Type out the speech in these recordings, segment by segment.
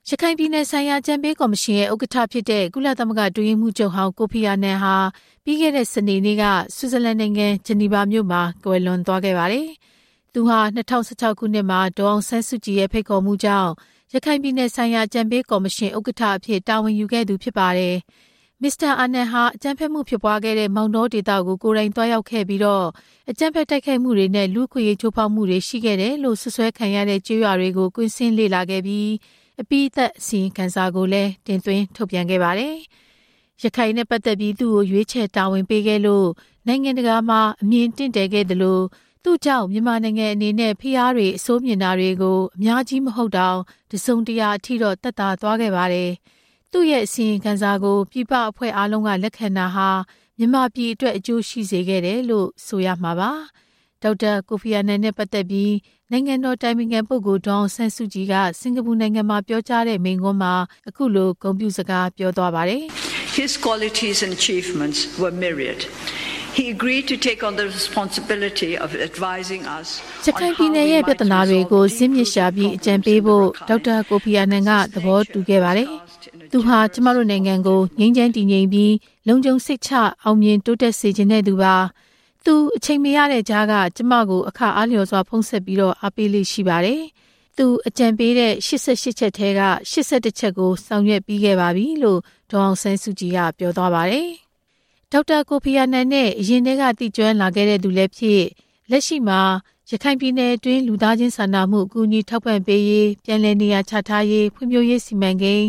ရခိုင်ပြည်နယ်ဆိုင်ရာအကြံပေးကော်မရှင်ရဲ့ဥက္ကဋ္ဌဖြစ်တဲ့ကုလသမဂ္ဂအတွင်းရေးမှူးချုပ်ဟောင်းကိုဖီအာနန်ဟာပြီးခဲ့တဲ့စနေနေ့ကဆွစ်ဇာလန်နိုင်ငံဂျနီဗာမြို့မှာကွယ်လွန်သွားခဲ့ပါတယ်။သူဟာ2016ခုနှစ်မှာဒေါ်အောင်ဆန်းစုကြည်ရဲ့ဖိတ်ခေါ်မှုကြောင့်ရခိုင်ပြည်နယ်ဆိုင်ရာအကြံပေးကော်မရှင်ဥက္ကဋ္ဌအဖြစ်တာဝန်ယူခဲ့သူဖြစ်ပါတယ်။မစ္စတာအာနန်ဟာအကြမ်းဖက်မှုဖြစ်ပွားခဲ့တဲ့မောင်တောဒေသကိုကိုယ်တိုင်သွားရောက်ခဲ့ပြီးတော့အကြမ်းဖက်တိုက်ခိုက်မှုတွေနဲ့လူ့အခွင့်အရေးချိုးဖောက်မှုတွေရှိခဲ့တယ်လို့ဆွဆွဲခံရတဲ့ကြေးရွာတွေကိုကွင်းဆင်းလေ့လာခဲ့ပြီးအပိသက်အစီရင်ခံစာကိုလည်းတင်သွင်းထုတ်ပြန်ခဲ့ပါတယ်။ရခိုင်နဲ့ပတ်သက်ပြီးသူ့ကိုရွေးချယ်တာဝန်ပေးခဲ့လို့နိုင်ငံတကာမှာအမြင်တင့်တယ်ခဲ့တယ်လို့သူ့ကြောင့်မြန်မာနိုင်ငံအနေနဲ့ဖိအားတွေအစိုးမြင်တာတွေကိုအများကြီးမဟုတ်တောင်တစုံတရာအထိတော့တက်တာသွားခဲ့ပါတယ်။သူ့ရဲ့အစီရင်ခံစာကိုပြည်ပအဖွဲ့အားလုံးကလက်ခံတာဟာမြန်မာပြည်အတွက်အကျိုးရှိစေခဲ့တယ်လို့ဆိုရမှာပါ။ဒေါက်တာကိုဖီအာနန်နဲ့ပတ်သက်ပြီးနိုင်ငံတော်တိုင်ပင်ခံပုဂ္ဂိုလ်ဒေါ်အောင်ဆန်းစုကြည်ကစင်ကာပူနိုင်ငံမှာပြောကြားတဲ့မိန့်ခွန်းမှာအခုလိုဂုဏ်ပြုစကားပြောသွားပါတယ်။ His qualities and achievements were myriad. He agreed to take on the responsibility of advising us. ရခိုင်ပြည်နယ်ရဲ့ပြဿနာတွေကိုဇင်းမြစ်ရှာပြီးအကြံပေးဖို့ဒေါက်တာကိုဖီအာနန်ကသဘောတူခဲ့ပါတယ်။သူဟာကျမတို့နိုင်ငံကိုငြိမ်းချမ်းတည်ငြိမ်ပြီးလုံခြုံစိတ်ချအောင်မြင်တိုးတက်စေခြင်းတဲ့သူပါ။သူအချိန်မရတဲ့ကြားကကျမကိုအခါအားလျော်စွာဖုံးဆက်ပြီးတော့အားပေးလေးရှိပါတယ်။သူအကြံပေးတဲ့88ချက်ထဲက81ချက်ကိုဆောင်ရွက်ပြီးခဲ့ပါပြီလို့ဒေါ်အောင်ဆန်းစုကြည်ကပြောသွားပါတယ်။ဒေါက်တာကိုဖီအာနန်နဲ့အရင်တည်းကတည်ကျွမ်းလာခဲ့တဲ့သူလည်းဖြစ်လက်ရှိမှာရခိုင်ပြည်နယ်အတွင်းလူသားချင်းစာနာမှုအကူအညီထောက်ပံ့ပေးရေးပြည်내နေရာချထားရေးဖွံ့ဖြိုးရေးစီမံကိန်း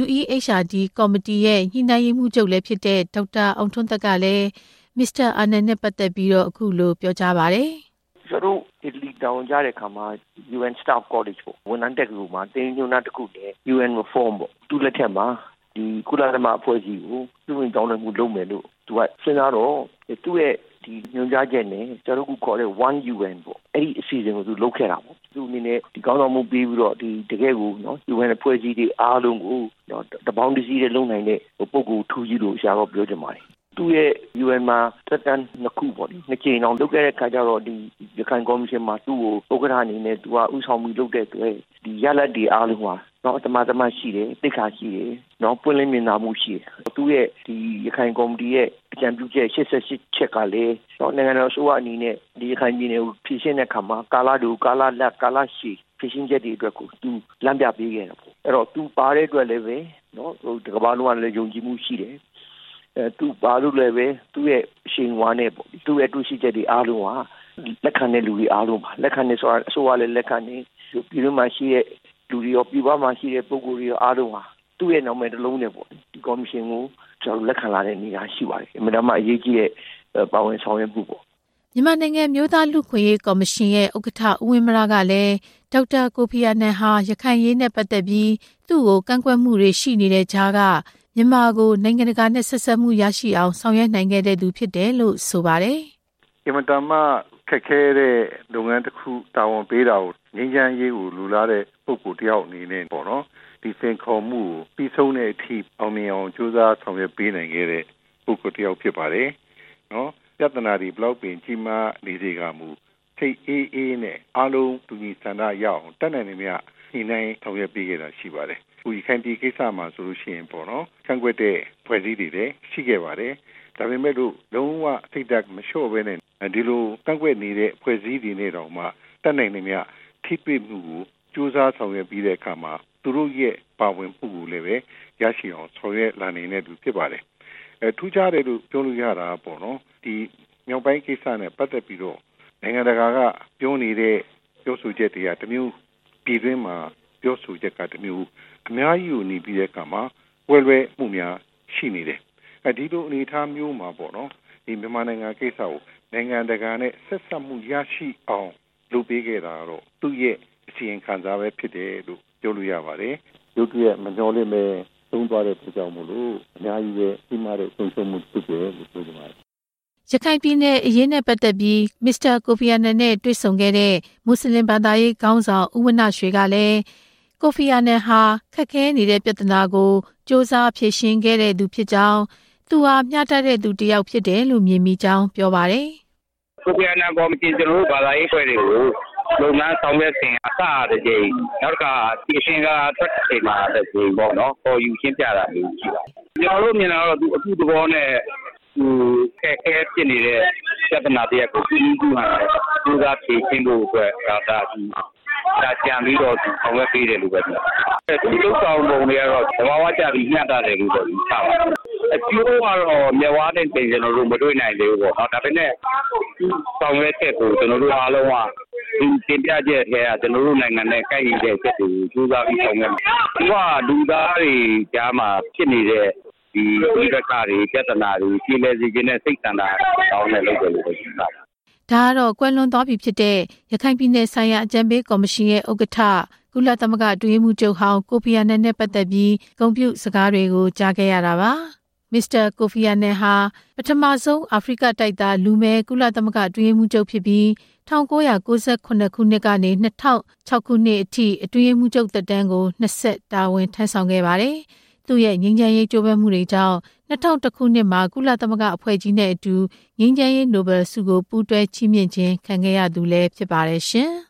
UEHRD ကော်မတီရဲ့ညှိနှိုင်းရေးမှူးချုပ်လည်းဖြစ်တဲ့ဒေါက်တာအောင်ထွန်းသက်ကလည်းမစ္စတာအာနန်နဲ့ပတ်သက်ပြီးတော့အခုလိုပြောကြားပါတယ်။ကျွန်တော်အီတလီတောင်ကြတဲ့ခါမှာ UN Staff College ပေါ့ဝန်ထမ်းတက္ကသိုလ်မှာတင်းညွှန်းတာတစ်ခုနဲ့ UN Reform ပေါ့သူလက်ထက်မှာဒီကုလသမဂ္ဂအဖွဲ့အစည်းကိုသူ့ဝင်တောင်းတမှုလုပ်မယ်လို့သူကစဉ်းစားတော့သူ့ရဲ့ဒီညွှန်ကြားချက်နဲ့ကျွန်တော်တို့ခေါ်တဲ့ One UN ပေါ့အဲ့ဒီအစီအစဉ်ကိုသူလုပ်ခဲ့တာပေါ့သူအနေနဲ့ဒီကောင်းဆောင်မှုပေးပြီးတော့ဒီတကယ်ကိုနော် UN အဖွဲ့အစည်းတွေအားလုံးကိုနော်တပေါင်းတစည်းနဲ့လုပ်နိုင်တဲ့ပုံကိုထူကြီးလို့ရှာတော့ပြောချင်ပါတယ်သူ့ရဲ့ UN မှာတက်တန်းနှစ်ခုပေါ့ဒီနှစ်ကြိမ်အောင်လုပ်ခဲ့တဲ့ခါကျတော့ဒီရခိုင်ကော်မရှင်မှာသူ့ကိုဥက္ကဋ္ဌအနေနဲ့သူကဥဆောင်ပြီးလုပ်တဲ့အတွက်ဒီရလဒ်တွေအားလုံးဟာနော်တမရှိတယ်တိတ်ခါရှိတယ်နော်ပွင့်လင်းမြင်သာမှုရှိတယ်သူ့ရဲ့ဒီရခိုင်ကော်မတီရဲ့အကြံပြုချက်88ချက်ကလည်းနော်နိုင်ငံတော်အစိုးရအနေနဲ့ဒီရခိုင်ပြည်နယ်ကိုဖြည့်ရှင်းတဲ့အခါမှာကာလတူကာလလက်ကာလရှည်ဖြည့်ရှင်းချက်တွေအတွက်ကိုသူလမ်းပြပေးခဲ့တာပေါ့အဲ့တော့သူပါတဲ့အတွက်လည်းပဲနော်ဟိုဒီကမ္ဘာလုံးကလည်းယုံကြည်မှုရှိတယ်သူပါလို့လည်းပဲသူ့ရဲ့အရှိန်ဝါနဲ့ပေါ့သူ့ရဲ့တူရှိချက်တွေအားလုံးဟာလက်ခံတဲ့လူတွေအားလုံးပါလက်ခံနေဆိုတာအစိုးရလည်းလက်ခံနေပြည်တွင်းမှာရှိတဲ့လူတွေရောပြည်ပမှာရှိတဲ့ပုဂ္ဂိုလ်တွေရောအားလုံးဟာသူ့ရဲ့နာမည်တစ်လုံးနဲ့ပေါ့ဒီကော်မရှင်ကိုကျွန်တော်လက်ခံလာတဲ့နေရာရှိပါတယ်အမှန်တမ်းအရေးကြီးတဲ့ပါဝင်ဆောင်ရွက်မှုပေါ့မြန်မာနိုင်ငံမျိုးသားလူ့ခွင့်ရေးကော်မရှင်ရဲ့ဥက္ကဋ္ဌဦးဝင်းမရကလည်းဒေါက်တာကိုဖီအာနန်ဟာရခိုင်ရေးနဲ့ပတ်သက်ပြီးသူ့ကိုကန့်ကွက်မှုတွေရှိနေတဲ့ကြားကမြန်မာကိုနိုင်ငံတကာနဲ့ဆက်ဆက်မှုရရှိအောင်ဆောင်ရွက်နိုင်ခဲ့တဲ့သူဖြစ်တယ်လို့ဆိုပါတယ်။ဒီမှာတမခက်ခဲတဲ့လုပ်ငန်းတစ်ခုတာဝန်ပေးတာကိုငြိမ်းချမ်းရေးကိုလူလာတဲ့ပုဂ္ဂိုလ်တယောက်အနေနဲ့ပေါ့နော်ဒီစင်ခေါ်မှုကိုပြီးဆုံးတဲ့အထိအောင်မြင်အောင်ကြိုးစားဆောင်ရွက်ပေးနိုင်ခဲ့တဲ့ပုဂ္ဂိုလ်တယောက်ဖြစ်ပါတယ်။နော်ပြဿနာတွေဘလောက်ပင်ကြီးမားနေစေကမူထိတ်အေးနဲ့အားလုံးတူညီဆန္ဒရအောင်တတ်နိုင်နေမြဒီနိုင်ဆောင်ရွက်ပေးခဲ့တာရှိပါတယ်။ဒီခိုင်တီကိစ္စမှာဆိုလို့ရှိရင်ပေါ့နော်ကန့်ကွက်တဲ့ဖွဲ့စည်းတွေလည်းရှိခဲ့ပါတယ်ဒါပေမဲ့လို့လုံးဝစိတ်ဓာတ်မလျှော့ဘဲနဲ့ဒီလိုကန့်ကွက်နေတဲ့ဖွဲ့စည်းတွေနဲ့တော့မှတတ်နိုင်နေမြထိတွေ့မှုကိုစူးစမ်းဆောင်ရွက်ပြီးတဲ့အခါမှာသူတို့ရဲ့ပါဝင်မှုကိုလည်းပဲရရှိအောင်ဆောင်ရွက်လာနေတဲ့သူဖြစ်ပါတယ်ထူးခြားတယ်လို့ပြောလို့ရတာပေါ့နော်ဒီမြောက်ပိုင်းကိစ္စနဲ့ပတ်သက်ပြီးတော့နိုင်ငံတကာကပြောနေတဲ့ပြောဆိုချက်တွေကတမျိုးပြည်တွင်းမှာပြောဆိုချက်ကတမျိုးအများကြီးကိုနေပြီးတဲ့အခါမှာဝဲလွဲမှုများရှိနေတယ်ဒီလိုအနေအထားမျိုးမှာပေါ့နော်ဒီမြန်မာနိုင်ငံကိစ္စကိုနိုင်ငံတကာနဲ့ဆက်ဆက်မှုရရှိအောင်လုပ်ပေးခဲ့တာတော့သူ့ရဲ့အစီရင်ခံစာပဲဖြစ်တယ်လို့ပြောလို့ရပါတယ်ရုပ်တရက်မနှောလေးမဲ့သုံးသွားတဲ့အတွက်ကြောင့်မို့လို့အများကြီးပဲဒီမှာတဲ့ဆုံးရှုံးမှုဖြစ်တယ်လို့ပြောကြပါတယ်ရခိုင်ပြည်နယ်အရေးနဲ့ပတ်သက်ပြီးမစ္စတာကိုဖီအာနန်နဲ့တွေ့ဆုံခဲ့တဲ့မွတ်စလင်ဘာသာရေးခေါင်းဆောင်ဦးဝဏ္ဏရွှေကလည်းကိုဖီအာနန်ဟာခက်ခဲနေတဲ့ပြဿနာကိုစ조사ဖြေရှင်းခဲ့တဲ့သူဖြစ်ကြောင်းသူဟာမျှတတဲ့သူတစ်ယောက်ဖြစ်တယ်လို့မြင်မိကြောင်းပြောပါတယ်ကိုဖီအာနန်ကော်မတီကျွန်တော်တို့ဘာသာရေးဖွဲ့တွေကိုလုပ်ငန်းဆောင်ရွက်စဉ်အစတဲ့ကြိမ်နောက်ကဒီအရှင်ကထွက်ချိန်မှာတဲ့ကြိမ်ပေါ့နော်ပေါ်ယူရှင်းပြတာမျိုးရှိပါတယ်ကျွန်တော်တို့မြင်တာတော့သူအထူးသဘောနဲ့ခဲဖြစ်နေတဲ့ပြဿနာတရားကိုပြည်သူ့ဟာသူကဖြေရှင်းဖို့အတွက်ဒါကြံပြီးတော့ဆောင်ရွက်ပေးတယ်လို့ပဲပြောတယ်ဒီလိုဆောင်ပုံတွေကတော့သဘာဝကျပြီးညှတာတယ်လို့ပြောပြီးထားပါတယ်အကျိုးကတော့မြဝတဲ့တင်ကျွန်တော်တို့မတွေ့နိုင်သေးဘူးပေါ့နော်ဒါပေမဲ့ဆောင်ရွက်ချက်ကိုကျွန်တော်တို့အားလုံးကဒီတင်ပြချက်ထဲကကျွန်တော်တို့နိုင်ငံနဲ့ကိုက်ညီတဲ့ချက်တွေကိုကြိုးစားပြီးဆောင်ရွက်မယ်သူကလူသားတွေကြားမှာဖြစ်နေတဲ့ဒီဝိရကတွေပြဿနာတွေပြည်လဲစီခြင်းနဲ့စိတ်ဆန္ဒတောင်းနေလို့ပဲလို့ပြောတာဒါကတော့ကွယ်လွန်သွားပြီဖြစ်တဲ့ရခိုင်ပြည်နယ်ဆိုင်ရာအကြံပေးကော်မရှင်ရဲ့ဥက္ကဋ္ဌကုလသမဂ္ဂအတွင်းရေးမှူးချုပ်ဟောင်းကိုဖီအာနန်နဲ့ပတ်သက်ပြီးဂုဏ်ပြုစကားတွေကိုကြားခဲ့ရတာပါမစ္စတာကိုဖီအာနန်ဟာပထမဆုံးအာဖရိကတိုက်သားလူမဲကုလသမဂ္ဂအတွင်းရေးမှူးချုပ်ဖြစ်ပြီး1998ခုနှစ်ကနေ2006ခုနှစ်အထိအတွင်းရေးမှူးချုပ်သက်တမ်းကို20တာဝန်ထမ်းဆောင်ခဲ့ပါတယ်သူ့ရဲ့ငြိမ်းချမ်းရေးကြိုးပမ်းမှုတွေကြောင့်2001ခုနှစ်မှာကုလသမဂ္ဂအဖွဲ့ကြီးနဲ့အတူငြိမ်းချမ်းရေးနိုဘယ်ဆုကိုပူးတွဲချီးမြှင့်ခြင်းခံခဲ့ရသူလည်းဖြစ်ပါတယ်ရှင်